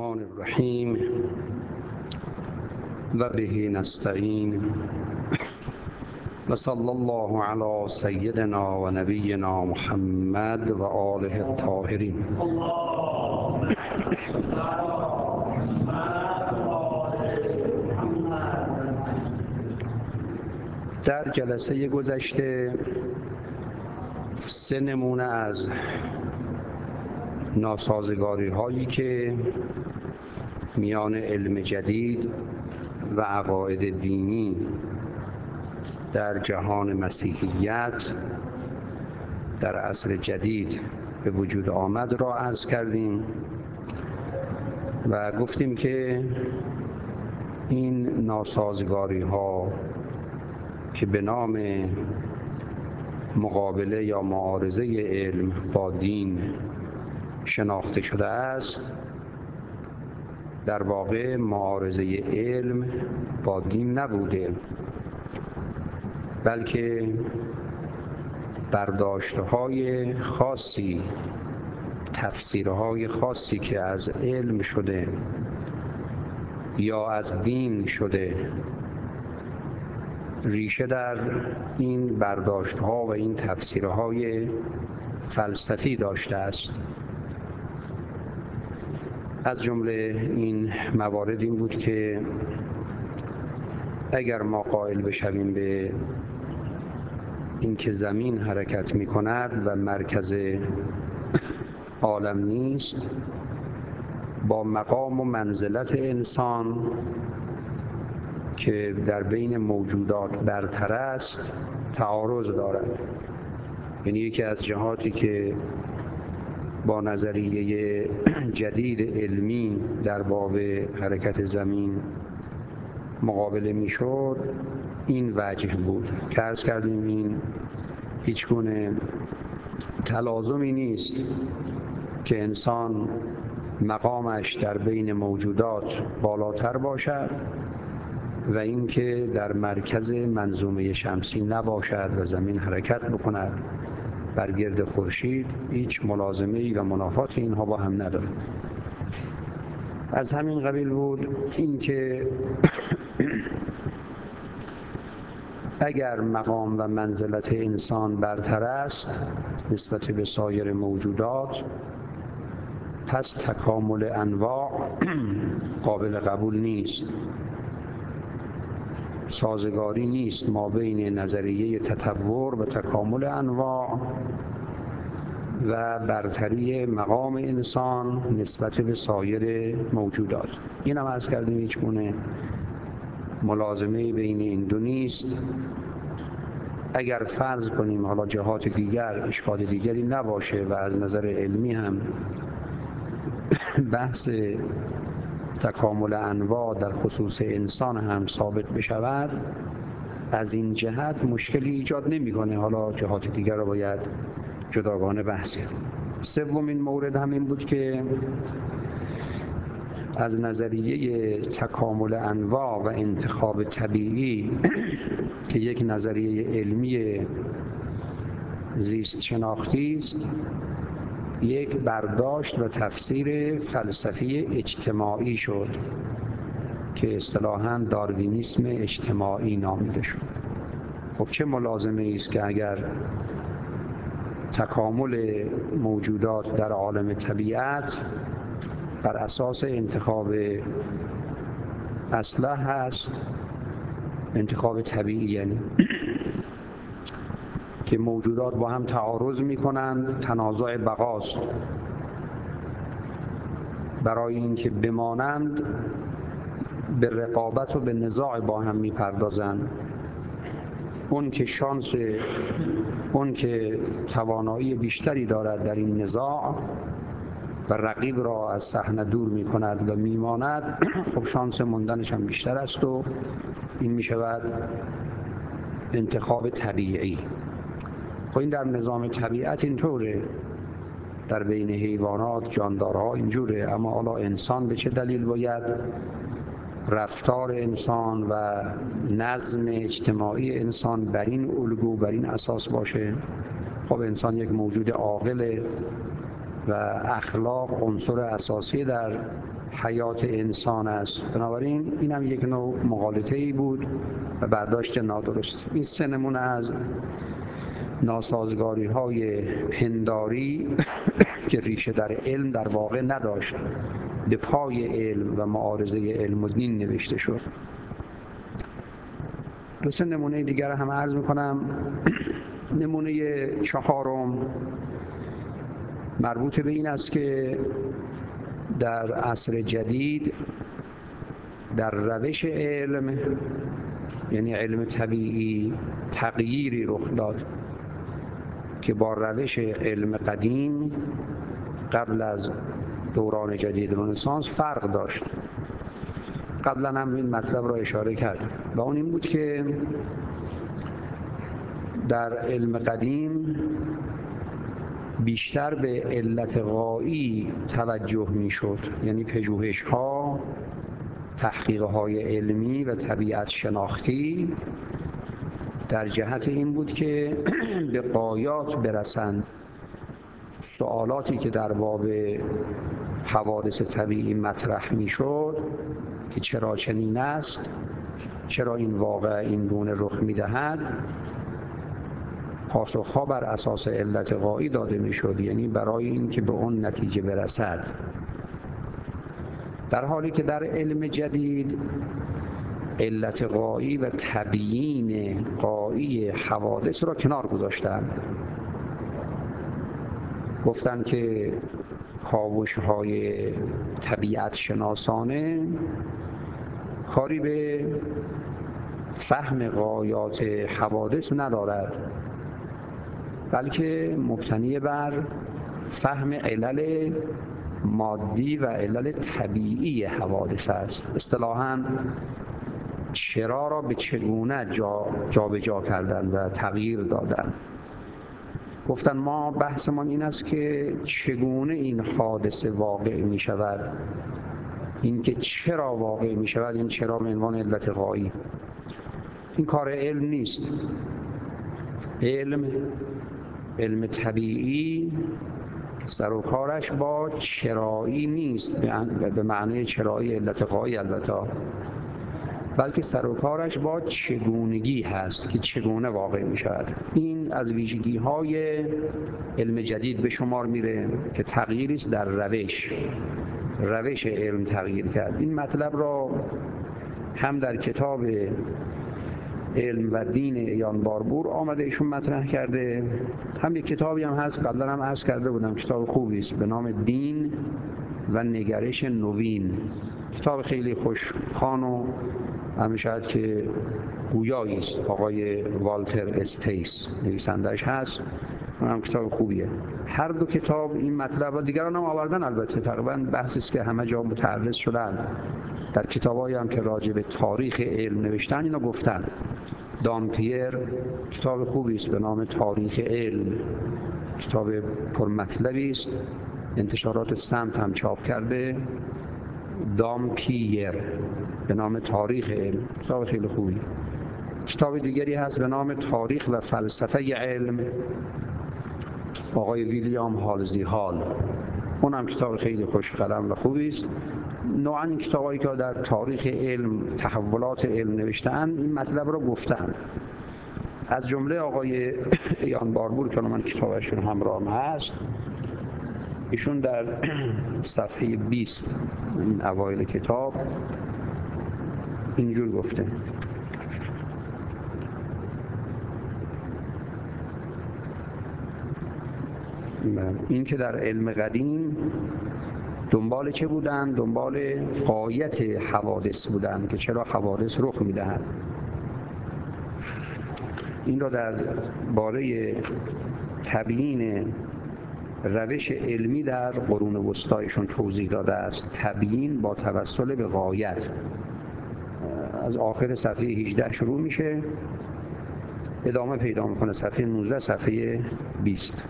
الرحمن الرحیم و به نستعین و صلی الله علی سیدنا و نبینا محمد و آله الطاهرین. در جلسه گذشته 3 نمونه از ناسازگاری هایی که میان علم جدید و عقاید دینی در جهان مسیحیت در عصر جدید به وجود آمد را عرض کردیم و گفتیم که این ناسازگاری ها که به نام مقابله یا معارضه علم با دین شناخته شده است، در واقع معارضه علم با دین نبوده، بلکه برداشت‌های خاصی، تفسیرهای خاصی که از علم شده یا از دین شده ریشه در این برداشت‌ها و این تفسیرهای فلسفی داشته است. از جمله این موارد این بود که اگر ما قائل بشویم به اینکه زمین حرکت می کند و مرکز عالم نیست، با مقام و منزلت انسان که در بین موجودات برتر است تعارض دارد. یعنی یکی از جهاتی که با نظریه جدید علمی در باب حرکت زمین مقابله میشد این وجه بود که عرض کردیم این هیچ گونه تلازمی نیست که انسان مقامش در بین موجودات بالاتر باشد و اینکه در مرکز منظومه شمسی نباشد و زمین حرکت بکند بر گرد خورشید. هیچ ملازمه‌ای و منافاتی اینها با هم نداره. از همین قبیل بود اینکه اگر مقام و منزلت انسان برتر است نسبت به سایر موجودات، پس تکامل انواع قابل قبول نیست، سازگاری نیست ما بین نظریه تطور و تکامل انواع و برتری مقام انسان نسبت به سایر موجودات. این هم عرض کردیم هیچ گونه ملازمه بین این دو نیست. اگر فرض کنیم حالا جهات دیگر اشکال دیگری نباشه و از نظر علمی هم بحث تکامل انواع در خصوص انسان هم ثابت بشود، از این جهت مشکلی ایجاد نمی‌کنه. حالا جهات دیگر رو باید جداگانه بحث کنیم. سومین مورد هم این بود که از نظریه تکامل انواع و انتخاب طبیعی که یک نظریه علمی زیست شناختی است، یک برداشت و تفسیر فلسفی اجتماعی شد که اصطلاحاً داروینیسم اجتماعی نامیده شد. خب چه ملازمه است که اگر تکامل موجودات در عالم طبیعت بر اساس انتخاب اصلح هست، انتخاب طبیعی، یعنی که موجودات با هم تعارض می‌کنند، تنازع بقاست، برای اینکه بمانند به رقابت و به نزاع با هم می‌پردازند. اون که توانایی بیشتری دارد در این نزاع و رقیب را از صحنه دور می‌کند و می‌ماند، خب شانس موندنش هم بیشتر است و این می‌شود انتخاب طبیعی. خب این در نظام طبیعت اینطوره، در بین حیوانات، جاندارها اینجوره، اما حالا انسان به چه دلیل باید رفتار انسان و نظم اجتماعی انسان بر این الگو، بر این اساس باشه؟ خب انسان یک موجود عاقله و اخلاق عنصر اساسی در حیات انسان است. بنابراین این هم یک نوع مغالطه‌ای بود و برداشت نادرست. این 3 نمونه از ناسازگاری‌های پنداری که ریشه در علم در واقع نداشت، به پای علم و معارضه علم و دین نوشته شد. 2 نمونه دیگر هم عرض می‌کنم. نمونه 4 مربوط به این است که در عصر جدید در روش علم، یعنی علم طبیعی، تغییری رخ داد که با روش علم قدیم قبل از دوران جدید رنسانس فرق داشت. قبلا هم این مطلب را اشاره کرد و اون این بود که در علم قدیم بیشتر به علت غایی توجه می‌شد، یعنی پژوهش‌ها، تحقیق‌های علمی و طبیعت شناختی در جهت این بود که به غایات برسند. سوالاتی که در باب حوادث طبیعی مطرح می‌شد که چرا چنین است، چرا این واقعه این گونه رخ می‌دهد، پاسخها بر اساس علت غایی داده می‌شد، یعنی برای اینکه به اون نتیجه برسد. در حالی که در علم جدید علت غایی و تبیین غایی حوادث را کنار گذاشتند. گفتند که کاوش‌های طبیعت شناسانه کاری به فهم غایات حوادث ندارد، بلکه مبتنی بر فهم علل مادی و علل طبیعی حوادث است. اصطلاحاً چرا را به چگونه جابجا کردن و تغییر دادن. گفتن ما بحثمان این است که چگونه این حادثه واقع می شود. این که چرا واقع می شود، این چرا به عنوان علت غایی، این کار علم نیست. علم طبیعی سر و کارش با چرایی نیست، به معنی چرایی علت غایی البته، بلکه سر و کارش با چگونگی هست که چگونه واقع می شود. این از ویژگی های علم جدید به شمار میره که تغییری است در روش علم تغییر کرد. این مطلب را هم در کتاب علم و دین عیان باربور آمده ایشون مطرح کرده، هم یک کتابی هم هست قبلا هم عرض کرده بودم، کتاب خوبی است به نام دین و نگرش نوین. کتاب خیلی خوشخوان و همیشه که گویایی است. آقای والتر استیس نویسندش هست، اونم کتاب خوبیه. هر 2 کتاب این مطلب و دیگران هم آوردن. البته تقریبا بحثی است که همه جا متعرض شدن. در کتابایی هم که راجع به تاریخ علم نوشتن اینو گفتن. دامپیر کتاب خوبی است به نام تاریخ علم، کتاب پرمطلبی است، انتشارات سمت هم چاپ کرده. دامپیر به نام تاریخ علم، کتاب خیلی خوبی. کتاب دیگری هست به نام تاریخ و فلسفه علم، آقای ویلیام هالزی هال، اونم کتاب خیلی خوش قلم و خوبی است. نوعاً این کتابایی که در تاریخ علم، تحولات علم نوشتن این مطلب رو گفتن. از جمله آقای عیان باربور که من کتابشون همراهم هست، ایشون در صفحه 20 این اوایل کتاب اینجور گفته: این که در علم قدیم دنبال چه بودن؟ دنبال غایت حوادث بودن که چرا حوادث رخ میدهند. این را در باره تبیین روش علمی در قرون وسطایشون توضیح داده است. تبیین با توسل به غایت. از آخر صفحه 18 شروع میشه، ادامه پیدا میکنه صفحه 19 صفحه 20.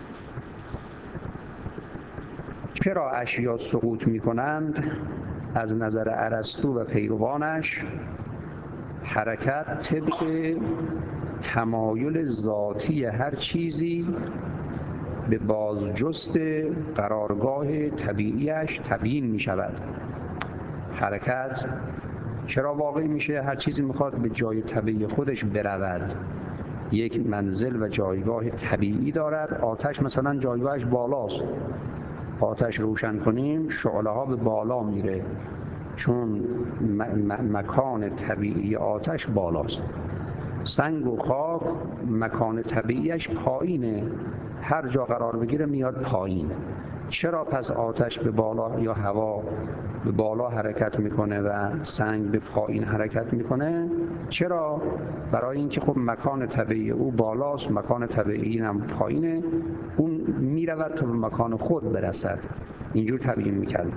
چرا اشیا سقوط میکنند؟ از نظر ارسطو و پیروانش حرکت طبق تمایل ذاتی هر چیزی به بازجست قرارگاه طبیعیش تبیین می شود. حرکت چرا واقع میشه؟ هر چیزی میخواد به جای طبیعی خودش برود، یک منزل و جایگاه طبیعی دارد. آتش مثلا جایگاهش بالاست، آتش روشن کنیم شعله ها به بالا میره، چون مکان طبیعی آتش بالاست. سنگ و خاک مکان طبیعیش پایینه، هر جا قرار بگیره میاد پایین. چرا پس آتش به بالا یا هوا به بالا حرکت میکنه و سنگ به پایین حرکت میکنه؟ چرا؟ برای اینکه خب مکان طبیعی او بالاست، مکان طبیعی هم پایینه، اون میرود تا به مکان خود برسد. اینجور تبیین میکرد.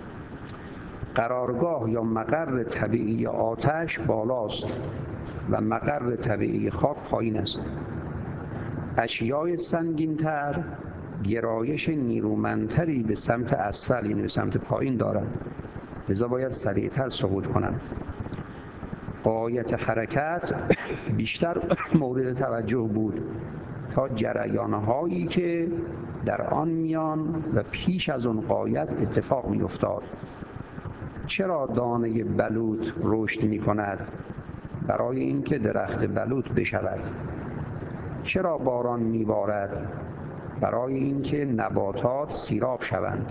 قرارگاه یا مقر طبیعی آتش بالاست و مقر طبیعی خاک پایین است. اشیای سنگین‌تر گرایش نیرومندتری به سمت اسفل، یعنی به سمت پایین دارند، لذا باید سریعتر سقوط کنند. غایت حرکت بیشتر مورد توجه بود تا جریان‌هایی که در آن میان و پیش از اون غایت اتفاق می‌افتاد. چرا دانه بلوط رشد می‌کند؟ برای اینکه درخت بلوط بشود. چرا باران می‌بارد؟ برای اینکه نباتات سیراب شوند.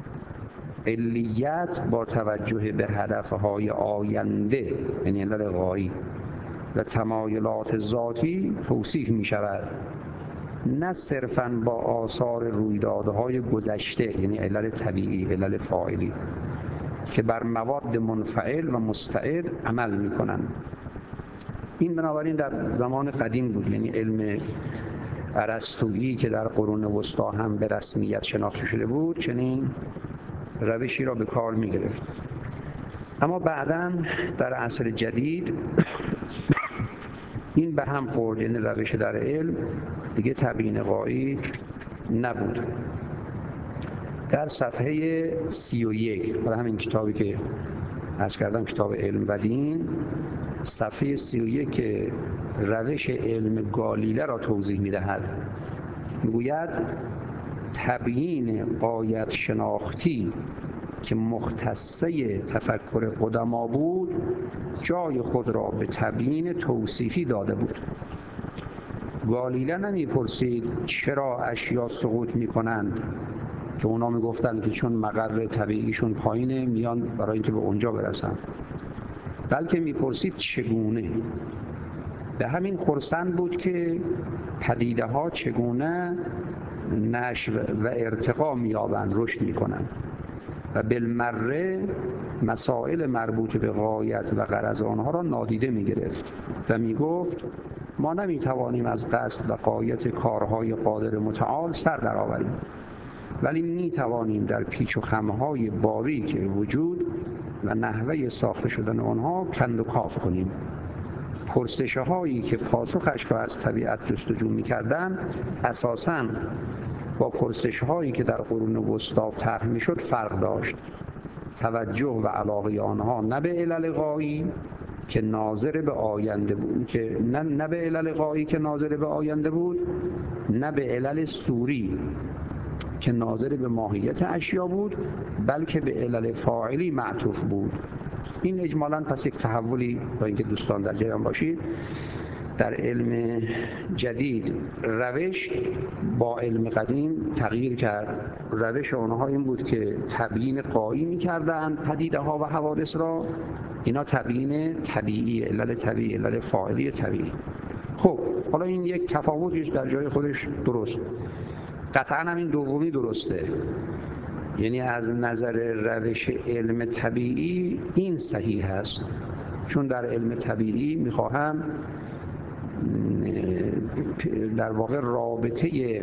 علیت با توجه به هدفهای آینده، یعنی علل غایی و تمایلات ذاتی توصیف می شود، نه صرفاً با آثار رویدادهای گذشته، یعنی علل طبیعی، علل فاعلی که بر مواد منفعل و مستعد عمل می کنند. این بنابراین در زمان قدیم بود، یعنی علم ارسطویی که در قرون وسطی هم به رسمیت شناخته شده بود چنین روشی را به کار می گرفت. اما بعداً در عصر جدید این به هم خورد، یعنی روش در علم دیگه تبیین غایی نبود. در صفحه 31 در همین کتابی که عرض کردم، کتاب علم و دین، صفحه 31 که روش علم گالیله را توضیح می‌دهد، می‌گوید تبیین غایت شناختی که مختصه تفکر قدما بود جای خود را به تبیین توصیفی داده بود. گالیله نمی‌پرسید چرا اشیا سقوط می‌کنند که اونا میگفتن که چون مقر طبیعیشون پایینه میان برای اینکه به اونجا برسن، بلکه میپرسید چگونه. به همین خرسند بود که پدیده ها چگونه نشو و ارتقا میابند، رشد میکنن و بالمره مسائل مربوط به غایت و غرض آنها را نادیده میگرفت و میگفت ما نمیتوانیم از قصد و غایت کارهای قادر متعال سر درآوریم، ولی میتوانیم در پیچ و خمهای باریک وجود و نحوه ساخته شدن آنها کند و کاف کنیم. پرسش‌هایی که پاسخش را از طبیعت جستجو می‌کردند اساساً با پرسش‌هایی که در قرون وسطی طرح می‌شد فرق داشت. توجه و علاقه آنها نه به علل غایی که ناظر به آینده بود، که نه به علل غایی که ناظر به آینده بود، نه به علل صوری که ناظر به ماهیت اشیا بود، بلکه به علل فاعلی معطوف بود. این اجمالاً پس یک تحولی، با اینکه دوستان در جریان باشید، در علم جدید روش با علم قدیم تغییر کرد. روش آنها این بود که تبیین غایی می‌کردند پدیده ها و حوادث را، اینا تبیین طبیعی، علل طبیعی، علل فاعلی طبیعی. خب حالا این یک تفاوتی در جای خودش درست، قطعاً هم این دومی درسته، یعنی از نظر روش علم طبیعی این صحیح است، چون در علم طبیعی میخواهند در واقع رابطه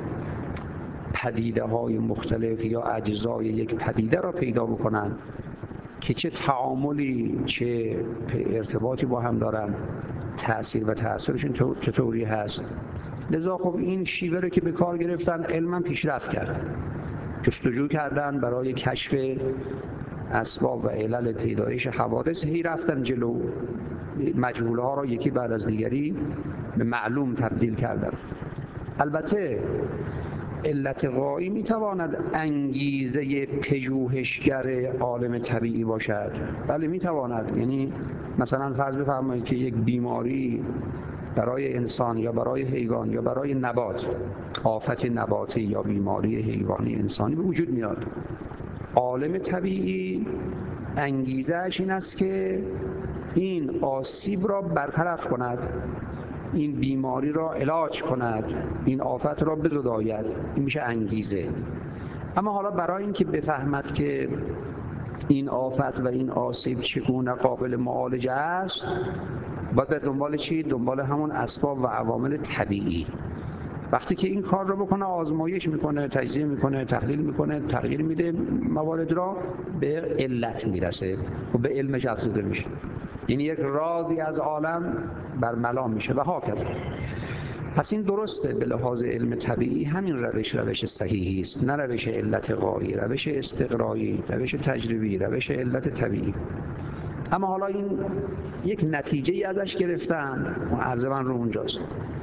پدیده های مختلف یا اجزای یک پدیده را پیدا بکنند که چه تعاملی، چه ارتباطی با هم دارند، تأثیر و تأثیرشون چطوری هست. لذا خب این شیوه رو که به کار گرفتن علما پیشرفت کرد، جستجو کردن برای کشف اسباب و علل پیدایش حوادث، هی رفتن جلو، مجهوله ها را یکی بعد از دیگری به معلوم تبدیل کردن. البته علت غایی میتواند انگیزه پژوهشگر عالم طبیعی باشد. بله میتواند. یعنی مثلا فرض بفرمایید که یک بیماری برای انسان یا برای حیوان یا برای نبات، آفت نباتی یا بیماری حیوانی انسانی به وجود میاد. عالم طبیعی انگیزه‌اش این است که این آسیب را برطرف کند، این بیماری را علاج کند، این آفت را بزداید. این میشه انگیزه. اما حالا برای اینکه بفهمد که این آفت و این آسیب چگونه قابل معالجه است، باید به دنبال چی؟ دنبال همون اسباب و عوامل طبیعی. وقتی که این کار رو بکنه، آزمایش میکنه، تجزیه میکنه، تحلیل میکنه، تغییر میده موارد را، به علت میرسه و به علمش افزوده میشه. یعنی یک رازی از عالم برملا میشه و هاکذا. پس این درسته، به لحاظ علم طبیعی همین روش صحیحی است، نه روش علت غایی، روش استقرایی، روش تجربی، روش علت طبیعی. اما حالا این یک نتیجه ای ازش گرفتن، اون عرض من رو اونجاست.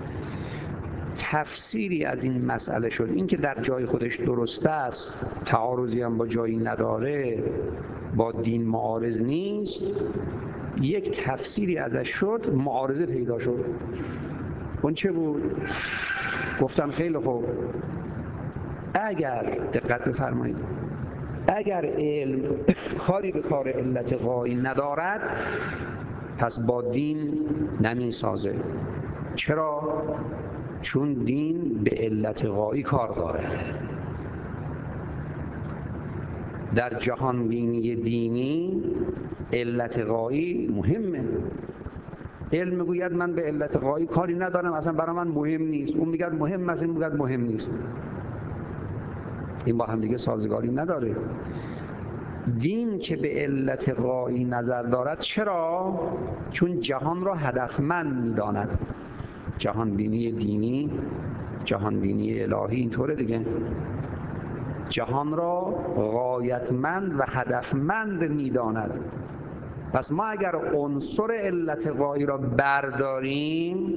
تفسیری از این مسئله شد، این که در جای خودش درست است، تعارضی هم با جایی نداره، با دین معارض نیست، یک تفسیری ازش شد، معارضه پیدا شد. اون چه بود؟ گفتن خیلی خوب، اگر دقت بفرمایید، اگر علم کاری به کار علت غایی ندارد، پس با دین نمی سازه. چرا؟ چون دین به علت غایی کار داره. در جهان بینی دینی علت غایی مهمه. علم میگوید من به علت غایی کاری ندارم، اصلا برای من مهم نیست. اون میگه مهم است، این میگه مهم نیست. این با هم دیگه سازگاری نداره. دین که به علت غایی نظر دارد، چرا؟ چون جهان را هدفمند میداند. جهان بینی دینی، جهان بینی الهی اینطوره دیگه. جهان را غایتمند و هدفمند میداند. پس ما اگر عنصر علت غایی را برداریم،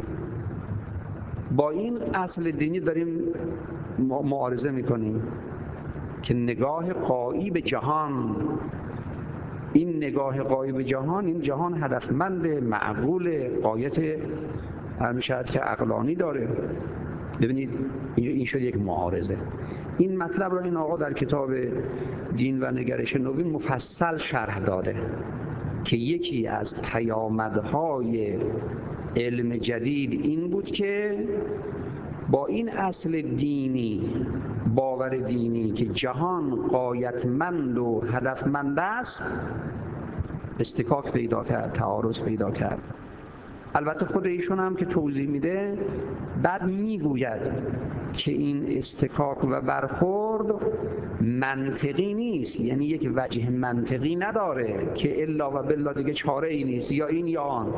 با این اصل دینی داریم معارضه میکنیم که نگاه غایی به جهان، این نگاه غایی به جهان، این جهان هدفمند، معقول، غایت همیشه که عقلانی داره. ببینید این شد یک معارضه. این مطلب را این آقا در کتاب دین و نگرش نوین مفصل شرح داده که یکی از پیامدهای علم جدید این بود که با این اصل دینی، باور دینی که جهان غایتمند و هدفمند است، استکاک پیدا کرد، تعارض پیدا کرد. البته خود ایشون هم که توضیح میده، بعد میگوید که این استکاک و برخورد منطقی نیست، یعنی یک وجه منطقی نداره که الا و بالله دیگه چاره ای نیست، یا این یا آن،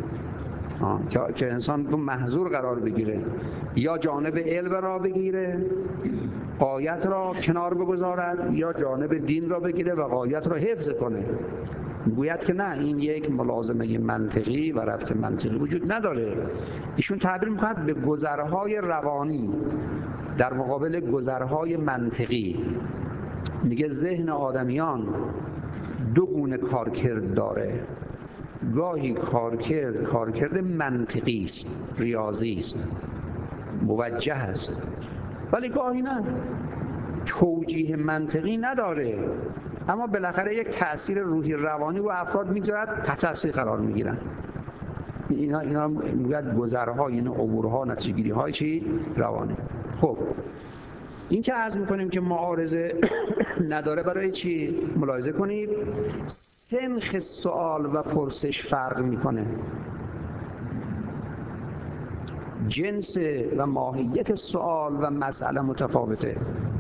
که انسان تو محظور قرار بگیره، یا جانب علم را بگیره، غایت را کنار بگذارد، یا جانب دین را بگیره و غایت را حفظ کنه. گوید که نه، این یک ملازمه منطقی و ربط منطقی وجود نداره. ایشون تعبیر می‌کند به گذرهای روانی در مقابل گذرهای منطقی. میگه ذهن آدمیان دو گونه کارکرد داره. گاهی کارکرد منطقی است، ریاضی است، موجه است، ولی گاهی نه، توجیه منطقی نداره، اما بالاخره یک تأثیر روحی روانی و افراد میگذارد، تحت تأثیر قرار میگیرن. اینا میگوید گذرها، یعنی عبورها، نتیجه‌گیری های چی؟ روانی. خب این که عرض میکنیم که معارضه نداره برای چی؟ ملاحظه کنید سنخ سوال و پرسش فرق میکنه، جنس و ماهیت سوال و مسئله متفاوته.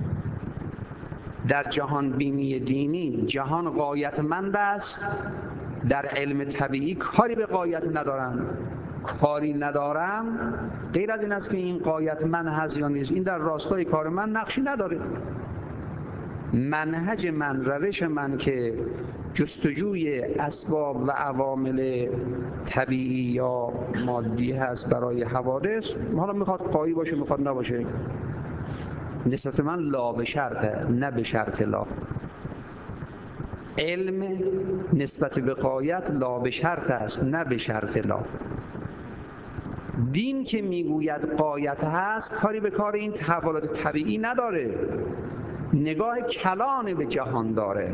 در جهان بینی دینی جهان غایتمند است، در علم طبیعی کاری به غایت ندارن. کاری ندارم غیر از این است که این غایتمند هست یا نیست، این در راستای کار من نقشی نداره. منهج من، روش من که جستجوی اسباب و عوامل طبیعی یا مادی هست برای حوادث، حالا میخواد غایی باشه میخواد نباشه، نسبت من لا به شرطه نه به شرط لا. علم نسبت به غایت لا به شرط است نه به شرط لا. دین که میگوید غایت هست کاری به کار این تحولات طبیعی نداره، نگاه کلان به جهان داره.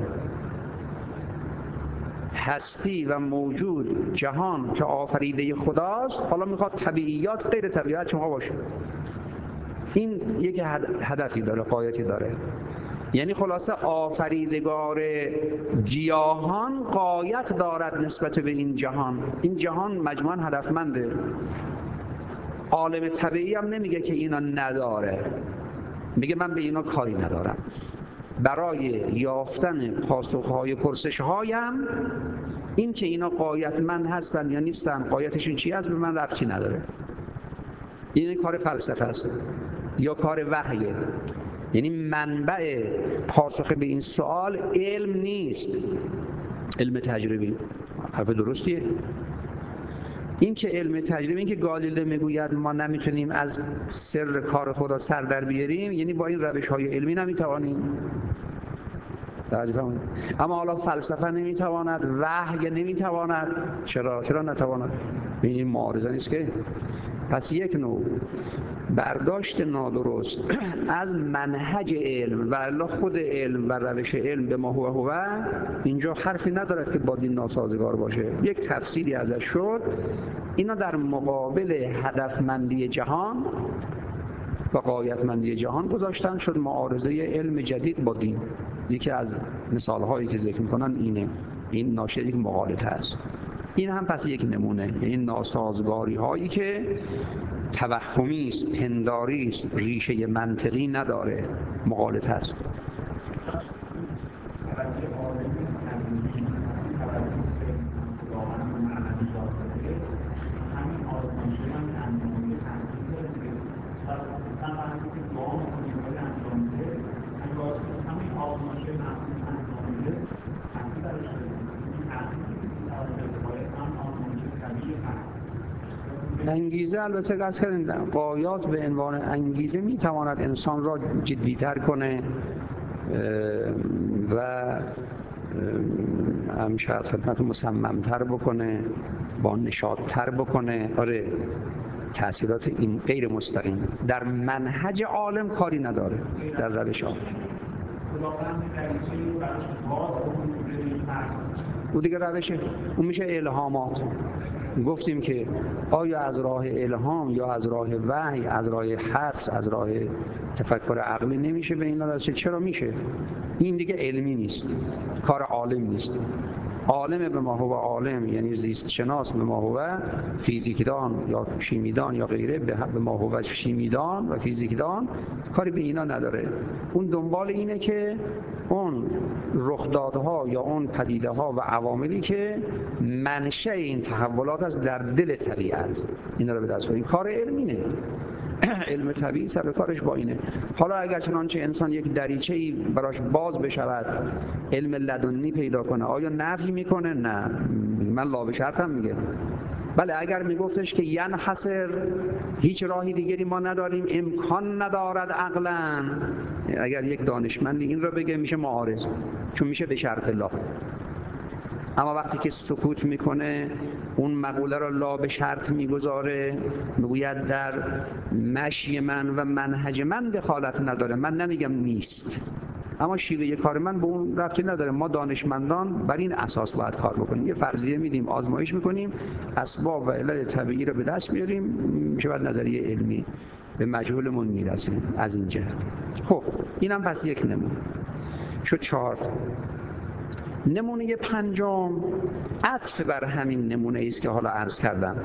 هستی و موجود جهان که آفریده خداست، حالا میخواد طبیعیات غیر طبیعت شما باشه. این یک هدفی داره، غایتی داره. یعنی خلاصه آفریدگار گیاهان غایت دارد نسبت به این جهان. این جهان مجموعاً هدفمنده. عالم طبیعی هم نمیگه که اینا نداره، میگه من به اینا کاری ندارم. برای یافتن پاسخهای پرسشهایم این که اینا غایتمند هستن یا نیستن، غایتشون چی است، به من ربطی نداره. این کار فلسفه است یا کار وحیه. یعنی منبع پاسخ به این سوال علم نیست، علم تجربی. حرف درستیه. این که علم تجربی، این که گالیله میگوید ما نمیتونیم از سر کار خدا سر در بیاریم، یعنی با این روش‌های علمی نمیتوانیم. اما حالا فلسفه نمیتواند، وحی نمیتواند. چرا نتواند؟ این معارضه نیست که. پس یک نوع برداشت نادرست از منهج علم و الا خود علم و روش علم به ما هو اینجا حرفی ندارد که با دین ناسازگار باشه. یک تفسیری ازش شد، اینا در مقابل هدفمندی جهان و غایتمندی جهان گذاشتن، شد معارضه علم جدید با دین. یکی از مثالهایی که ذکر میکنن اینه، این ناشی یک مغالطه است. این هم پس یک نمونه، یعنی ناسازگاری هایی که توهمی است، پنداری است، ریشه منطقی نداره، مغالطه است. انگیزه البته قصد کردیم غایات به عنوان انگیزه میتواند انسان را جدیتر کنه و هم شاید خدمت مصممتر بکنه، با نشاطتر بکنه. آره، تأثیرات این غیر مستقیم در منهج عالم کاری نداره، در روش عالم. او دیگه روشه، اون میشه الهامات. گفتیم که آیا از راه الهام یا از راه وحی، از راه حدس، از راه تفکر عقلی نمیشه به این رسید؟ چرا میشه؟ این دیگه علمی نیست، کار عالم نیست. عالم به ما هو عالم، یعنی زیست شناس به ما هو فیزیکدان یا شیمیدان یا غیره به ما هو شیمیدان و فیزیکدان، کاری به اینا نداره. اون دنبال اینه که اون رخدادها یا اون پدیده‌ها و عواملی که منشأ این تحولات است در دل طبیعت، اینا رو به دست بیاریم. کار علمینه. علم طبیعی سر کارش با اینه. حالا اگر چنانچه انسان یک دریچه‌ای براش باز بشود، علم لدنی پیدا کنه، آیا نفی میکنه؟ نه، من لا به شرطم میگه. بله، اگر میگفتش که ینحصر، هیچ راهی دیگری ما نداریم، امکان ندارد عقلاً، اگر یک دانشمندی این رو بگه میشه معارض، چون میشه به شرط لا. اما وقتی که سکوت میکنه، اون مقوله رو لا به شرط میگذاره، میگوید در مشی من و منهج من دخالت نداره، من نمیگم نیست، اما شیوه کار من به اون ربطی نداره. ما دانشمندان بر این اساس باید کار بکنیم، یه فرضیه میدیم، آزمایش میکنیم، اسباب و علل طبیعی رو به دست میاریم، میشه بعد نظریه علمی به مجهولمون میرسیم از این جهت. خب اینم پس یک نمونه شد. 4 نمونه پنجم عطف بر همین نمونه است که حالا عرض کردم.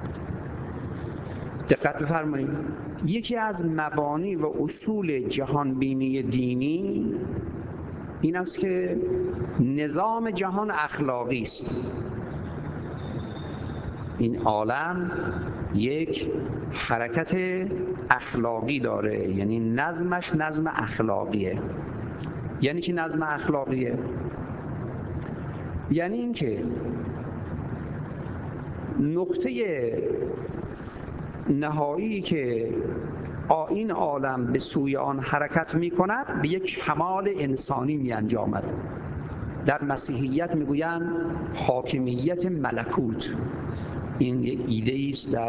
دقت بفرمایید. یکی از مبانی و اصول جهانبینی دینی این است که نظام جهان اخلاقی است. این عالم یک حرکت اخلاقی داره، یعنی نظمش نظم اخلاقیه. یعنی چی نظم اخلاقیه؟ یعنی این که نقطه نهایی که این عالم به سوی آن حرکت می‌کند به یک کمال انسانی می‌انجامد. در مسیحیت میگویند حاکمیت ملکوت. این یک ایده است در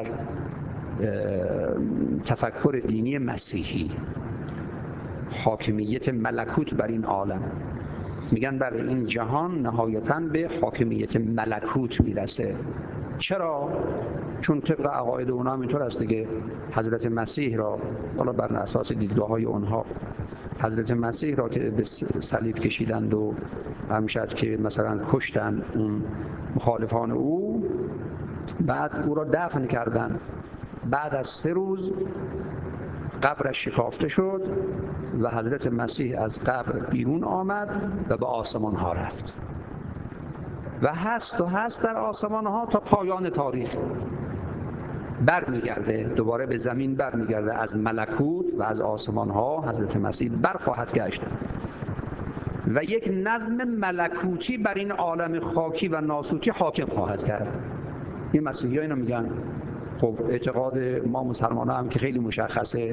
تفکر دینی مسیحی، حاکمیت ملکوت بر این عالم. میگن بله این جهان نهایتاً به حاکمیت ملکوت میرسه. چرا؟ چون طبق عقاید اونها اینطور است دیگه. حضرت مسیح را، حالا بر اساس دیدگاه‌های اونها، حضرت مسیح را که به صلیب کشیدند و همشد که مثلا کشتن اون مخالفان او، بعد او را دفن کردند. بعد از 3 روز قبرش شکافته شد و حضرت مسیح از قبر بیرون آمد و به آسمان ها رفت و هست در آسمان ها تا پایان تاریخ. برمیگرده دوباره به زمین، برمیگرده از ملکوت و از آسمان ها حضرت مسیح برخواهد گشت و یک نظم ملکوتی بر این عالم خاکی و ناسوتی حاکم خواهد کرد. این مسیحی‌ها اینو میگن. خب اعتقاد ما مسلمان‌ها هم که خیلی مشخصه،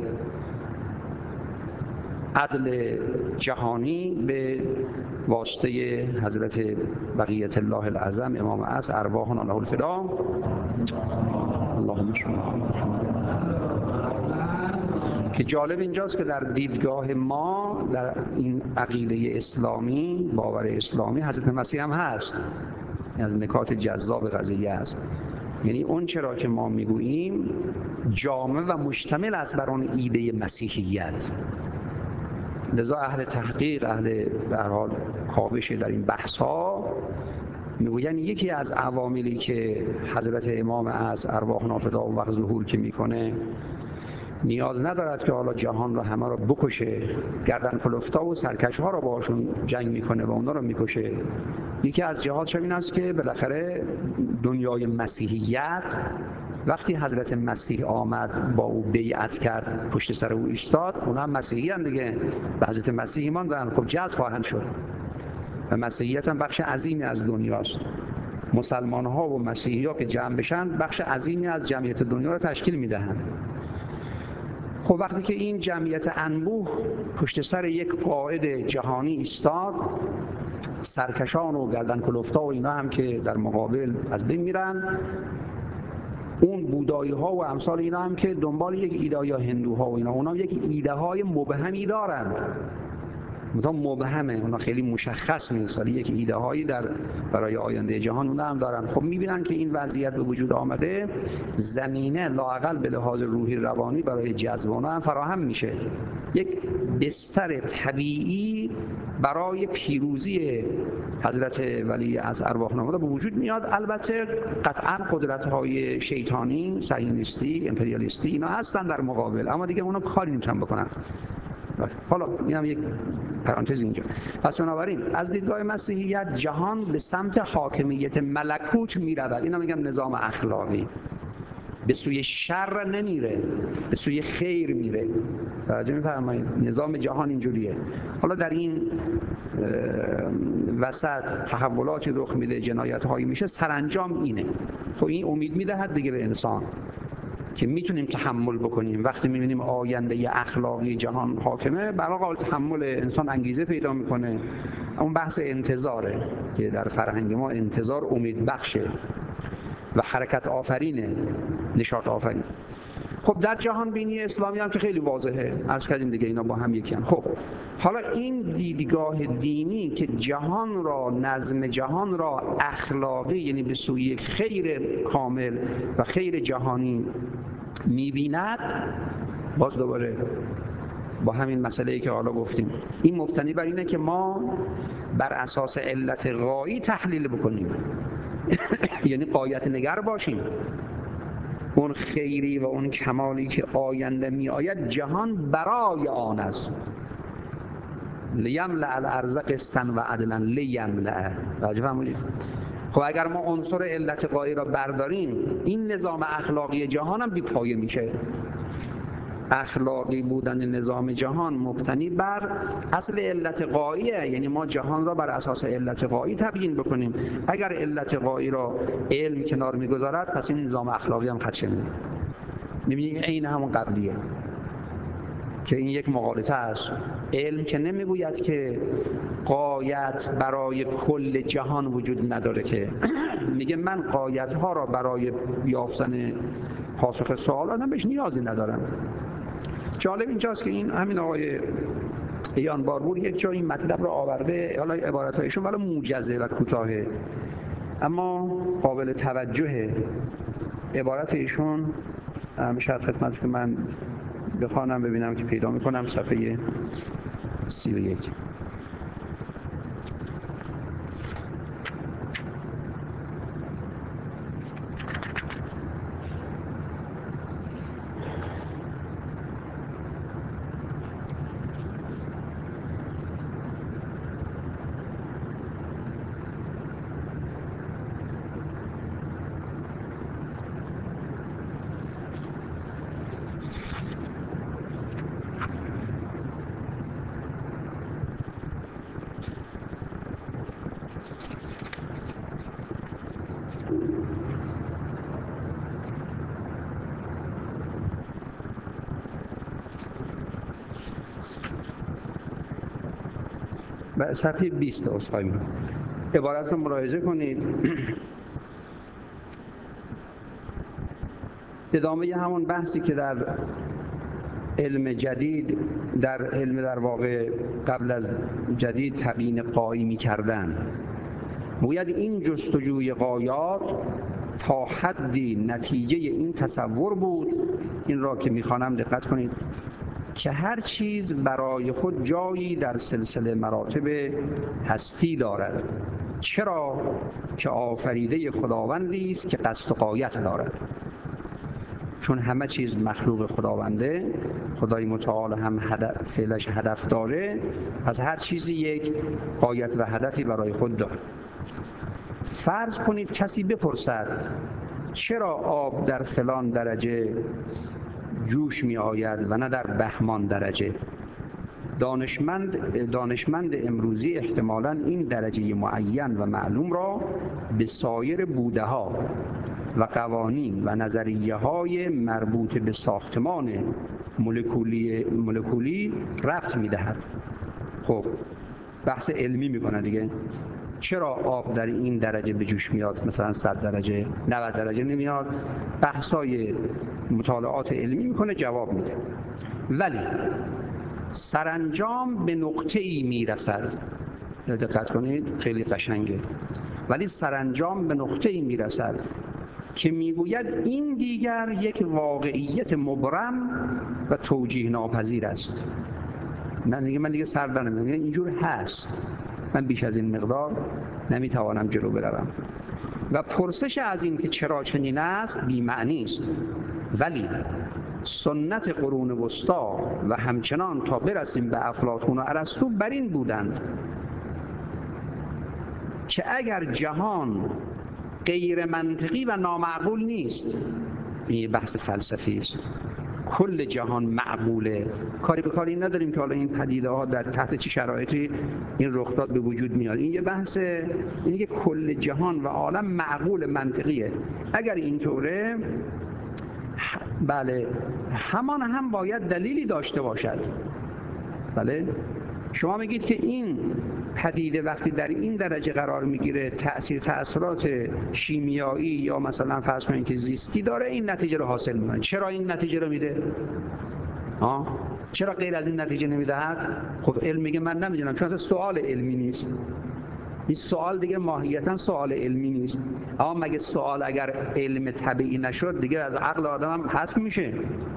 عدل جهانی به واسطه حضرت بقیت الله العظم امام عصر ارواحنا له الفدا، اللهم صل علی محمد. که جالب اینجاست که در دیدگاه ما، در این عقیده اسلامی، باور اسلامی، حضرت مسیح هم هست. از نکات جذاب قضیه است. یعنی اون چرا که ما میگوییم جامع و مشتمل است بر اون ایده مسیحیت. لذا اهل تحقیق، اهل به هر حال کاوش در این بحث ها میگوین یکی از عواملی که حضرت امام از ارواح نافدا اون وقت ظهور که میکنه، نیاز ندارد که حالا جهان رو همه رو بکشه، گردن کلفتا و سرکش ها رو باشون جنگ میکنه و اونا رو میکشه. یکی از جهاتش این است که بالاخره دنیای مسیحیت وقتی حضرت مسیح آمد با او بیعت کرد، پشت سر او ایستاد، اونا هم مسیحی هم دیگه، به حضرت مسیح ایمان دارن، خب جذب خواهند شد و مسیحیت هم بخش عظیمی از دنیاست. مسلمان ها و مسیحی ها که جمع بشن بخش عظیمی از جمعیت دنیا رو تشکیل میدهند. خب وقتی که این جمعیت انبوه پشت سر یک قائد جهانی ایستاد، سرکشان و گردن کلفتا و اینا هم که در مقابل از بین میرن، اون بودایی ها و امثال اینا هم که دنبال یک ایده یا هندوها و اینا، اونا یک ایده های مبهمی دارن، مبهمه، اونا خیلی مشخص نیست، ولی یک ایده هایی برای آینده جهان اونا هم دارن. خب میبینن که این وضعیت به وجود آمده، زمینه لااقل به لحاظ روحی روانی برای جذب اونا هم فراهم میشه. یک بستر طبیعی برای پیروزی حضرت ولی از ارواح نافدا به وجود میاد. البته قطعا قدرت‌های شیطانی، صهیونیستی، امپریالیستی اینا هستن در مقابل، اما دیگه اونا کاری نمیتونن بکنن. حالا اینم یک پرانتز اینجا. پس بنابراین از دیدگاه مسیحیت جهان به سمت حاکمیت ملکوت میرود. اینا میگن نظام اخلاقی، به سوی شر نمیره، به سوی خیر میره. توجه می‌فرمایید؟ نظام جهان اینجوریه. حالا در این وسط تحولاتی رخ میده، جنایت‌هایی میشه، سرانجام اینه. خب این امید میدهد دیگه به انسان که میتونیم تحمل بکنیم. وقتی میبینیم آینده اخلاقی جهان حاکمه، برای تحمل انسان انگیزه پیدا میکنه. اون بحث انتظاره که در فرهنگ ما انتظار امید بخشه و حرکت آفرینه، نشاط آفرین. خب در جهان بینی اسلامی هم که خیلی واضحه، عرض کردیم دیگه اینا با هم یکی هم. خب حالا این دیدگاه دینی که جهان را، نظم جهان را اخلاقی، یعنی به سوی یک خیر کامل و خیر جهانی می‌بیند، باز دوباره با همین مسئله‌ای که حالا گفتیم، این مبتنی بر اینه که ما بر اساس علت غایی تحلیل بکنیم یعنی غایت نگر باشیم. اون خیری و اون کمالی که آینده می آید، جهان برای آن است. لیملأ الارض قسطا و عدلا لیملأ. راجع فهمیدید؟ خب اگر ما عنصر علت غایی را برداریم، این نظام اخلاقی جهان هم بی‌پایه میشه. اخلاقی بودن نظام جهان مبتنی بر اصل علت غاییه، یعنی ما جهان را بر اساس علت غایی تبیین بکنیم. اگر علت غایی را علم کنار میگذارد، پس این نظام اخلاقی هم خدشه میده. میبینید عین همون قبلیه. که این یک مغالطه است. علم که نمیگوید که غایت برای کل جهان وجود نداره، که میگه من غایت ها را برای یافتن پاسخ سوال آدم بهش نیازی ندارم. جالب اینجاست که این همین آقای عیان باربور یک جایی این مطلب را آورده، حالا عبارت‌هایشون ولی موجزه و کوتاهه اما قابل توجهه. عبارت ایشون شاید خدمت که من بخوانم ببینم که پیدا میکنم صفحه 31. صفحه 20 عذرخواهی می‌کنم. عبارت رو ملاحظه کنید. ادامه همون بحثی که در علم جدید، در علم در واقع قبل از جدید تبیین غایی می‌کردن، باید این جستجوی غایات تا حدی نتیجه این تصور بود، این را که می‌خوانم دقت کنید، که هر چیز برای خود جایی در سلسله مراتب هستی دارد، چرا که آفریده خداوندی است که قصد و غایت دارد. چون همه چیز مخلوق خداونده، خدای متعال هم فعلش هدف داره، پس هر چیزی یک غایت و هدفی برای خود داره. فرض کنید کسی بپرسد چرا آب در فلان درجه جوش می آید و نه در بهمان درجه. دانشمند امروزی احتمالاً این درجه معین و معلوم را به سایر بوده ها و قوانین و نظریه های مربوط به ساختمان مولکولی ربط می دهد. خب بحث علمی می کنه دیگه. چرا آب در این درجه به جوش میاد، مثلا 100 درجه 90 درجه نمیاد؟ بحثای مطالعات علمی میکنه، جواب میده. ولی سرانجام به نقطه‌ای میرسد، دقت کنید خیلی قشنگه، ولی سرانجام به نقطه‌ای میرسد که میگوید این دیگر یک واقعیت مبرم و توجیه ناپذیر است. من دیگه سر در نمیارم، اینجور هست، من بیش از این مقدار نمیتوانم جلو بروم. و پرسش از این که چرا چنین است بی معنی است. ولی سنت قرون وسطا و همچنان تا برسیم به افلاطون و ارسطو بر این بودند که اگر جهان غیر منطقی و نامعقول نیست، این بحث فلسفی است، کل جهان معقوله، کاری به کاری نداریم که حالا این پدیده ها در تحت چه شرایطی این رخداد به وجود میاد. این یه بحث، اینه که کل جهان و عالم معقول منطقیه. اگر اینطوره، بله، همان هم باید دلیلی داشته باشد. بله، شما میگید که این پدیده وقتی در این درجه قرار میگیره تأثیرات شیمیایی یا مثلا فرض کنید که زیستی داره، این نتیجه رو حاصل میکنه. چرا این نتیجه رو میده؟ چرا غیر از این نتیجه نمیدهد؟ خب علم میگه من نمیدونم، چون اصلا سوال علمی نیست. این سوال دیگه ماهیتا سوال علمی نیست. اما مگه سوال اگر علم طبیعی نشد دیگه از عقل آدم هم حذف میشه؟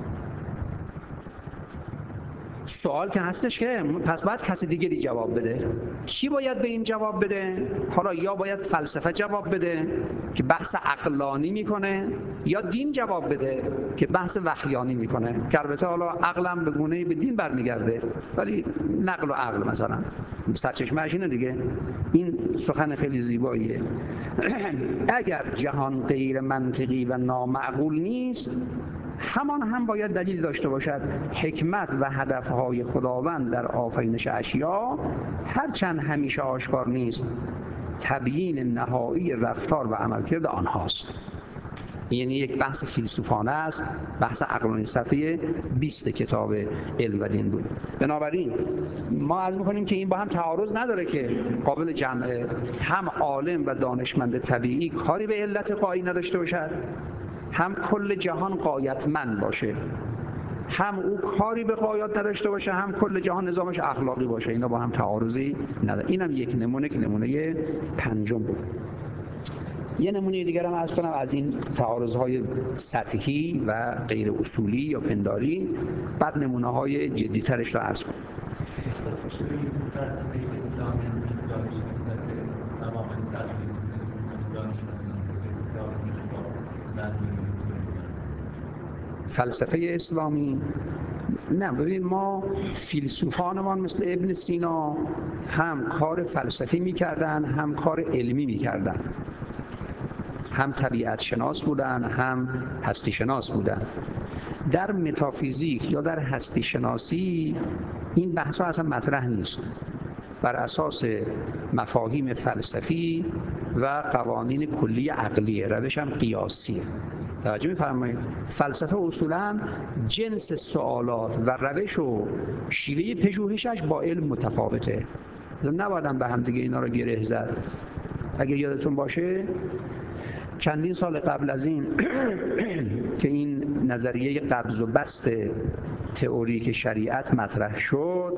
سوال که هستش که پس باید کسی دیگری جواب بده. کی باید به این جواب بده؟ حالا یا باید فلسفه جواب بده که بحث عقلانی میکنه، یا دین جواب بده که بحث وحیانی میکنه، که البته حالا عقلم به گونه‌ای به دین برمیگرده، ولی نقل و عقل مثلا سرچشمه‌اش اینه دیگه. این سخن خیلی زیباییه. اگر جهان غیر منطقی و نامعقول نیست، همان هم باید دلیل داشته باشد. حکمت و هدفهای خداوند در آفرینش اشیا هرچند همیشه آشکار نیست، تبیین نهایی رفتار و عملکرد آنهاست. یعنی یک بحث فیلسوفانه است، بحث عقلانی. صفحه 20 کتاب علم و دین بود. بنابراین ما عرض می‌کنیم که این با هم تعارض نداره، که قابل جمعه. هم عالم و دانشمند طبیعی کاری به علت غایی نداشته باشد، هم کل جهان غایتمند باشه. هم او کاری به غایات نداشته باشه، هم کل جهان نظامش اخلاقی باشه. اینا با هم تعارضی نداره. اینم یک نمونه پنجم بود. یه نمونه دیگر هم عرض کنم از این تعارض‌های سطحی و غیر اصولی یا پنداری، بعد نمونه‌های جدی‌ترش رو عرض کنم. فلسفه اسلامی نه، ببین ما فیلسوفانمان مثل ابن سینا هم کار فلسفی می‌کردن، هم کار علمی می‌کردن. هم طبیعت شناس بودن، هم هستی شناس بودن. در متافیزیک یا در هستی شناسی این بحث ها اصلا مطرح نیست. بر اساس مفاهیم فلسفی و قوانین کلی عقلیه، روش هم قیاسی. توجه می‌فرمایید؟ فلسفه اصولاً جنس سوالات و روش و شیوه پژوهشش با علم متفاوته. نباید به هم دیگه اینا رو گره زد. اگه یادتون باشه چندین سال قبل از این که این نظریه قبض و بسط تئوریک شریعت مطرح شد،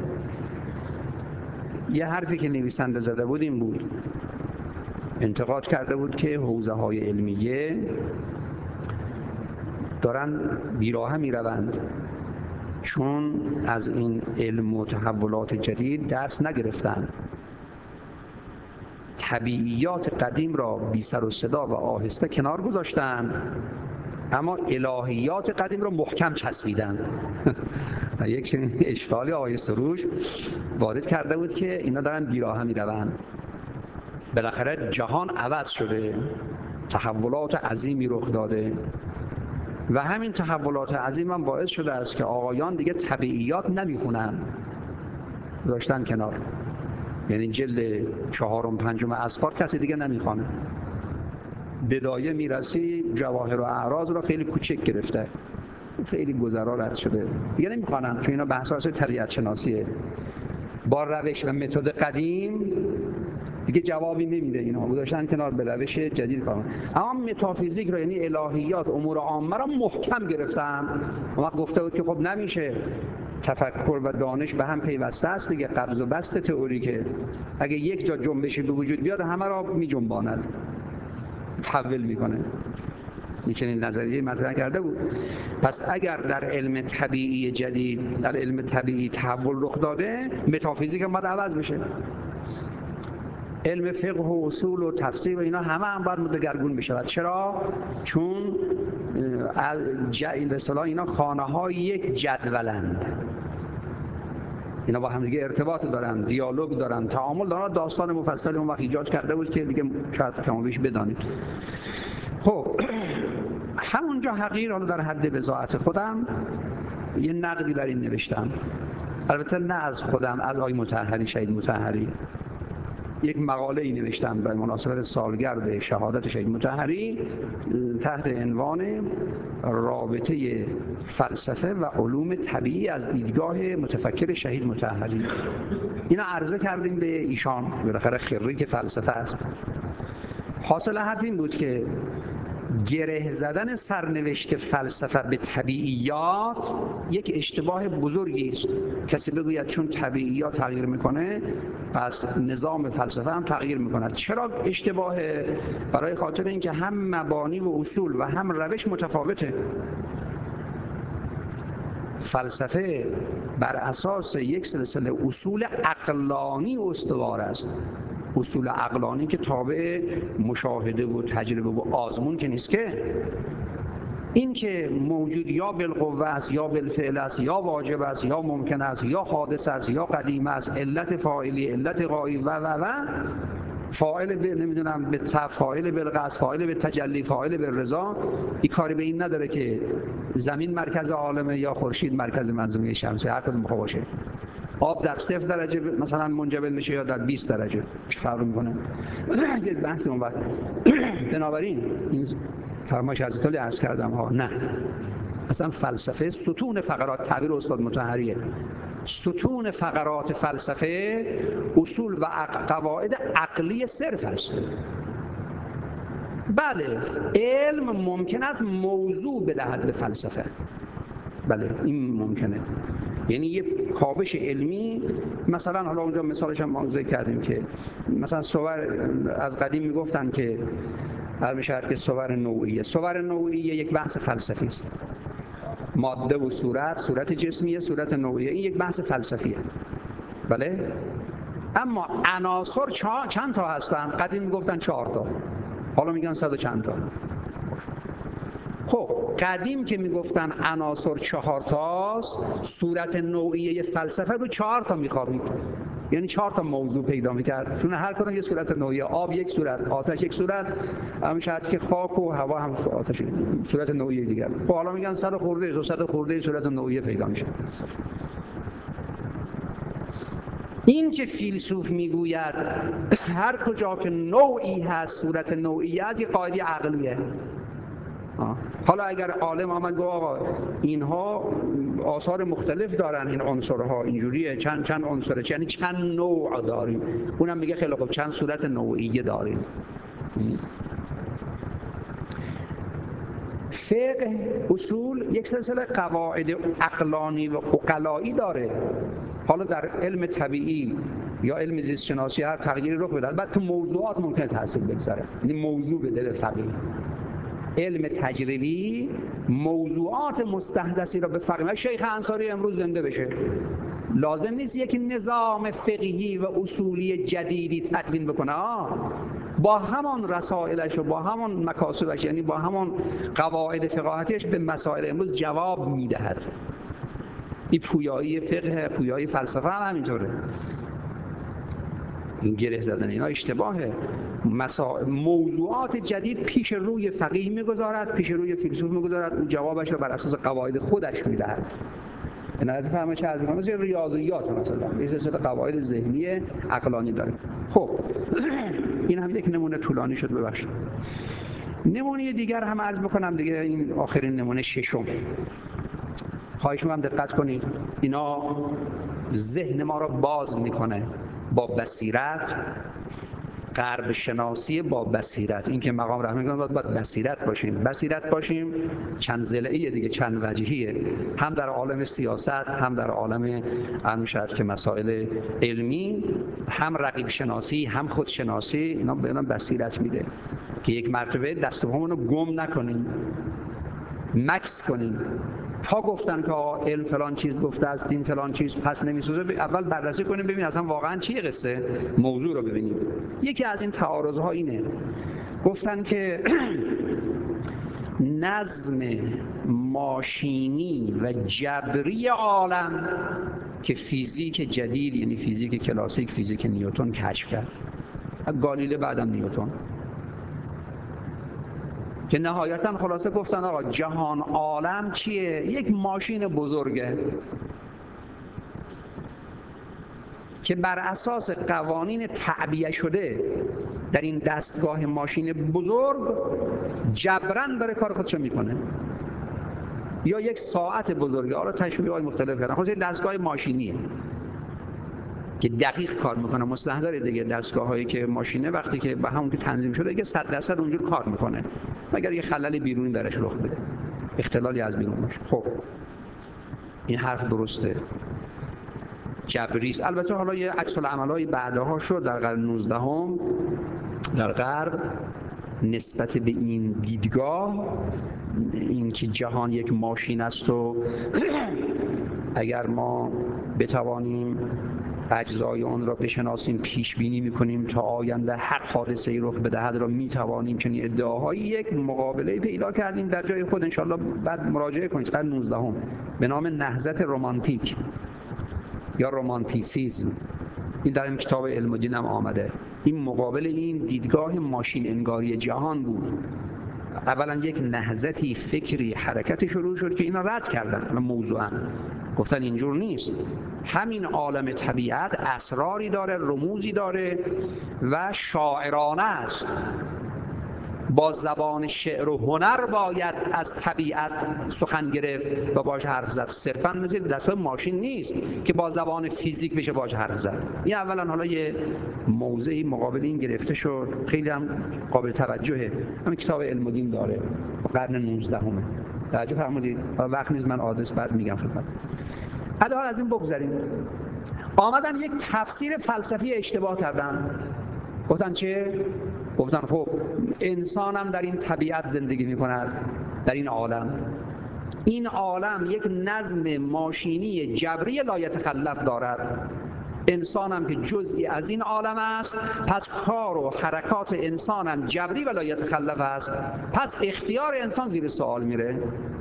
یه حرفی که نویسنده زده بود این بود، انتقاد کرده بود که حوزه‌های علمیه دارن بیراه میروند، چون از این علم و تحولات جدید درس نگرفتن. طبیعیات قدیم را بی سر و صدا و آهسته کنار گذاشتن، اما الهیات قدیم را محکم چسبیدن. یک چنین اشکالی آقای سروش وارد کرده بود که اینا دارن بیراه میروند. بالاخره جهان عوض شده، تحولات عظیمی رخ داده و همین تحولات عظیم هم باعث شده است که آقایان دیگه طبیعیات نمیخونن، داشتن کنار. یعنی جلد 4 و 5 اسفار کسی دیگه نمیخوانه. بدایه میرسی جواهر و اعراض رو خیلی کوچک گرفته، خیلی گذرا رد شده، دیگه نمیخوانن، چون اینا بحث واسه طبیعت شناسیه. با روش و متد قدیم دیگه جوابی نمیده، اینا گذاشتن کنار، به روش جدید کار. اما متافیزیک رو، یعنی الهیات، امور عامه رو محکم گرفتن. اون وقت گفته بود که خب نمیشه، تفکر و دانش به هم پیوسته است دیگه، قبض و بسط تئوریکه. اگه یک جا جنبشی به وجود بیاد همه را میجنباند، تحول میکنه. این چنین نظریه مطرح کرده بود. پس اگر در علم طبیعی جدید، در علم طبیعی تحول رخ داده، متافیزیک هم باید عوض بشه. علم فقه و اصول و تفسیر و اینا همه باید دگرگون بشود. چرا؟ چون این به اصطلاح اینا خانه‌های یک جدولند. اینا با هم دیگه ارتباط دارن، دیالوگ دارن، تعامل دارن. داستان مفصلی اون وقت ایجاد کرده بود که دیگه شاید کم و بیش بدانید. خب همونجا حقیر، حالا در حد بضاعت خودم یه نقدی بر این نوشتم. البته نه از خودم، از آقای مطهری، شهید مطهری. یک مقاله ای نوشتم به مناسبت سالگرد شهادت شهید مطهری تحت عنوان رابطه فلسفه و علوم طبیعی از دیدگاه متفکر شهید مطهری. اینا عرضه کردیم به ایشان، بالاخره خریج فلسفه است. حاصل حرف این بود که گره زدن سرنوشت فلسفه به طبیعیات یک اشتباه بزرگی است. کسی بگوید چون طبیعیات تغییر میکنه پس نظام فلسفه هم تغییر میکنه. چرا اشتباهه؟ برای خاطر اینکه هم مبانی و اصول و هم روش متفاوته. فلسفه بر اساس یک سلسله اصول عقلانی استوار است. اصول عقلانی که تابع مشاهده و تجربه و آزمون که نیست. که این که موجود یا بالقوه است، یا بالفعل است، یا واجب است، یا ممکن است، یا حادث است، یا قدیم است، علت فاعلی، علت غایی و فاعل به نمیدونم به فاعل بالقصد، فاعل به تجلی، فاعل به رضا، این کاری به این نداره که زمین مرکز عالمه یا خورشید مرکز منظومه شمسی، هر کدوم باشه. آب در 0 درجه مثلا منجمد میشه یا در 20 درجه چه فرق میکنه؟ یک بحث اون وقت. بنابراین این فرمایش حضرت علی عرض کردم ها، نه اصلا فلسفه ستون فقرات، تعبیر استاد مطهریه، ستون فقرات فلسفه اصول و قواعد عقلی صرف است. بله علم ممکن است موضوع بدهد به فلسفه، بله این ممکنه، یعنی یه کاوش علمی، مثلا حالا اونجا مثالش هم ما ذکر کردیم که مثلا صور از قدیم میگفتن که هر شهر که صور نوعیه یک بحث فلسفی است، ماده و صورت جسمیه، صورت نوعیه، این یک بحث فلسفیه، بله. اما عناصر چند تا هستن؟ قدیم میگفتن 4 تا، حالا میگن 100 و چند تا. خب قدیم که میگفتن عناصر 4 تاست، صورت نوعیه فلسفه رو 4 تا میخوابید، یعنی 4 تا موضوع پیدا میکرد، چون هر کدوم یه صورت نوعیه، آب یک صورت، آتش یک صورت، هم شاید که خاک و هوا هم آتش صورت نوعیه دیگر. خب حالا میگن 100 خورده 200 خورده صورت نوعیه پیدا میشه. این که فیلسوف میگوید هر کجا که نوعی هست صورت نوعی است، یه قاعده عقلیه. حالا اگر عالم آمد گفت آقا اینها آثار مختلف دارن، این عنصرها اینجوریه، چند عنصره، یعنی چند نوع داریم، اونم میگه خیلی خوب چند صورت نوعیه داریم. فقه اصول یک سلسله قواعد عقلانی و عقلایی داره. حالا در علم طبیعی یا علم زیست شناسی هر تغییری رخ بده، البته تو موضوعات ممکنه تاثیر بگذاره، یعنی موضوع بده به فقیه. علم تجربی موضوعات مستحدثی را به فقیه، شیخ انصاری امروز زنده بشه لازم نیست یک نظام فقهی و اصولی جدیدی تدوین بکنه، با همان رسائلش و با همان مکاسبش، یعنی با همان قواعد فقاهتش به مسائل امروز جواب میدهد. این پویایی فقه، پویایی فلسفه هم همینطوره. این گره زدن اینا اشتباهه. موضوعات جدید پیش روی فقیه میگذارد، پیش روی فیلسوف میگذارد، اون جوابش رو بر اساس قواعد خودش میدهد. نه فهمه چه از مثل ریاضیات مثلا یه سلسله قواعد ذهنی عقلانی داره. خب این هم یک نمونه طولانی شد، ببخشید. نمونه دیگر هم عرض میکنم دیگه، این آخرین نمونه ششم. خواهش می‌کنم دقت کنید، اینا ذهن ما را باز میکنه با بصیرت، غرب شناسی با بصیرت. این که مقام رحمت الله باید بصیرت باشیم چند ضلعیه دیگه، چند وجهیه، هم در عالم سیاست، هم در عالم شاید که مسائل علمی، هم رقیب شناسی، هم خودشناسی. اینا به آدم بصیرت میده که یک مرتبه دست و پامون رو گم نکنیم، مکس کنیم. تا گفتن که علم فلان چیز گفته است، دین فلان چیز، پس نمیسوزه، اول بررسی کنیم ببینیم اصلا واقعا چیه قصه، موضوع رو ببینیم. یکی از این تعارض‌ها اینه، گفتن که نظم ماشینی و جبری عالم که فیزیک جدید، یعنی فیزیک کلاسیک، فیزیک نیوتن کشف کرد، گالیله بعدم نیوتن، که نهایتاً خلاصه گفتن آقا جهان عالم چیه؟ یک ماشین بزرگه که بر اساس قوانین تعبیه شده در این دستگاه ماشین بزرگ جبران داره کار خودشو میکنه. یا یک ساعت بزرگه، حالا تشبیه‌های مختلف کردن، خلاصه دستگاه ماشینیه که دقیق کار میکنه. مستحضر دیگه دستگاه‌هایی که ماشینه وقتی که به همون که تنظیم شده دیگه 100% اونجور کار میکنه، مگر یه خلل بیرونی درش رخ بده، اختلالی از بیرون باشه. خب این حرف درسته، جبریست. البته حالا یه عکس العمل‌های بعدها شد در قرن 19 در غرب نسبت به این دیدگاه، این که جهان یک ماشین است و اگر ما بتوانیم اجزای آن را بشناسیم، پیش بینی می‌کنیم تا آینده هر حادثه‌ای رخ بدهد را می‌توانیم، چنین ادعاهایی یک مقابله پیدا کردیم در جای خود. انشالله بعد مراجعه کنید قرن 19 به نام نهضت رمانتیک یا رمانتیسیسم. این در این کتاب علم و دین هم آمده. این مقابل این دیدگاه ماشین انگاری جهان بود. اولا یک نهضتی فکری حرکتی شروع شد که اینا رد کردن موضوعا. گفتن اینجور نیست، همین عالم طبیعت اسراری داره، رموزی داره و شاعرانه است. با زبان شعر و هنر باید از طبیعت سخن گرفت و باش حرف زد. صرفا مثل دستگاه ماشین نیست که با زبان فیزیک بشه باش حرف زد. این اولا حالا یه موضعی مقابل این گرفته شد، خیلی هم قابل توجهه. همین کتاب علم و دین داره، قرن 19 توجه فرمودید. وقت نیست من آدرس بعد میگم خدمت. حالا از این بگذاریم. آمدن یک تفسیر فلسفی اشتباه کردن. گفتن چه؟ گفتن خب انسان هم در این طبیعت زندگی میکند، در این عالم. این عالم یک نظم ماشینی جبری لایتخلف دارد. انسان هم که جزئی از این عالم است، پس کار و حرکات انسان هم جبری و لایتخلف است، پس اختیار انسان زیر سوال میره.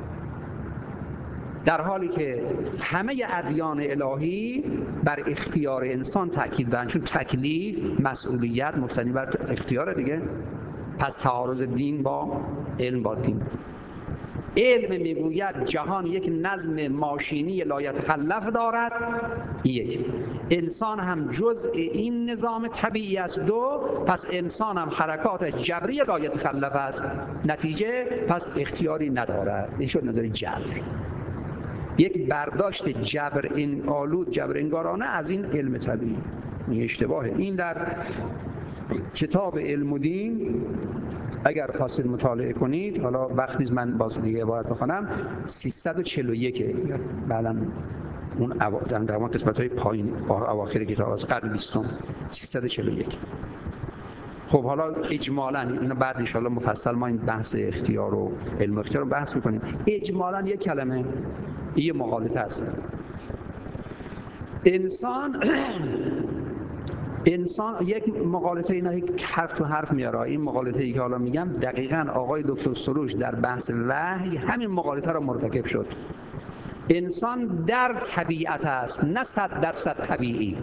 در حالی که همه ادیان الهی بر اختیار انسان تاکید دارن، چون تکلیف، مسئولیت مبتنی بر اختیار دیگه. پس تعارض دین با علم با دین. علم میگوید جهان یک نظم ماشینی لایتخلف دارد، یک. انسان هم جزء این نظام طبیعی است، دو. پس انسان هم حرکات جبری لایتخلف است، نتیجه پس اختیاری ندارد. این شد نظر جبر. یک برداشت جبر این آلود، جبر انگارانه از این علم طبیعی. این اشتباهه. این در کتاب علم و دین اگر خواستید مطالعه کنید، حالا وقت نیست من باز دیگه عبارت بخونم، 341 بعداً اون در قسمت‌های پایین اواخر کتاب از قرن 20 341. خب حالا اجمالاً اینو بعد ان شاءالله مفصل ما این بحث اختیار و علم اختیار رو بحث می‌کنیم. اجمالاً یک کلمه یه مغالطه است. انسان یک مغالطه، اینا یک حرف تو حرف میاره. این مغالطه ای که حالا میگم دقیقاً آقای دکتر سروش در بحث وحی همین مغالطه را مرتکب شد. انسان در طبیعت است، نه 100% طبیعی.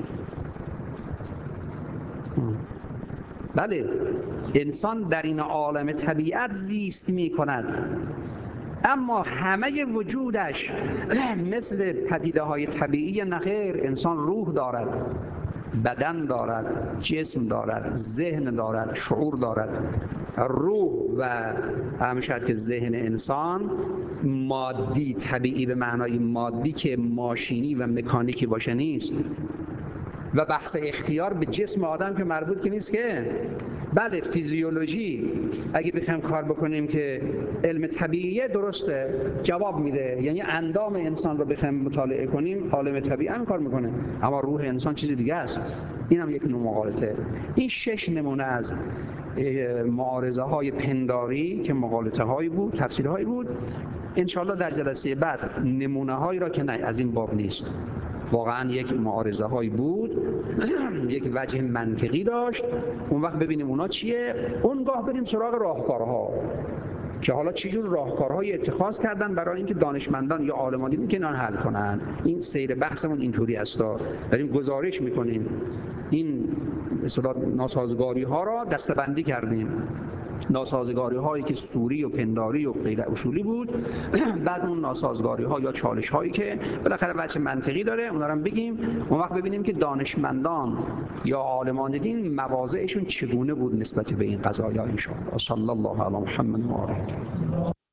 بله، انسان در این عالم طبیعت زیست میکند، اما همه وجودش مثل پدیده‌های طبیعی نخیر. انسان روح دارد، بدن دارد، جسم دارد، ذهن دارد، شعور دارد. روح و همشد که ذهن انسان مادی، طبیعی به معنای مادی که ماشینی و مکانیکی باشه نیست. و بحث اختیار به جسم آدم که مربوط که نیست که. بله، فیزیولوژی اگه بخوایم کار بکنیم که علم طبیعی درسته جواب میده، یعنی اندام انسان رو بخوایم مطالعه کنیم عالم طبیعی هم کار میکنه، اما روح انسان چیز دیگه است. این هم یک نوع مغالطه. این 6 نمونه از معارضه های پنداری که مغالطه هایی بود، تفسیرهایی بود. انشالله در جلسه بعد نمونه هایی را که نه از این باب نیست، واقعا یک معارضه هایی بود، یک وجه منطقی داشت، اون وقت ببینیم اونا چیه، اونگاه بریم سراغ راهکارها که حالا چجور راهکارهای اتخاذ کردن برای اینکه دانشمندان یا عالمان میتونن حل کنن. این سیر بحثمون اینطوری است، داریم گزارش میکنیم این اصطلاح ناسازگاری ها را دسته‌بندی کردیم. ناسازگاری هایی که سوری و پنداری و غیر اصولی بود، بعد اون ناسازگاری ها یا چالش هایی که بالاخره وجه منطقی داره اونا رو بگیم. اون وقت ببینیم که دانشمندان یا عالمان دین مواضعشون چگونه بود نسبت به این قضایا. ان شاء الله. صلی الله علی محمد و آله.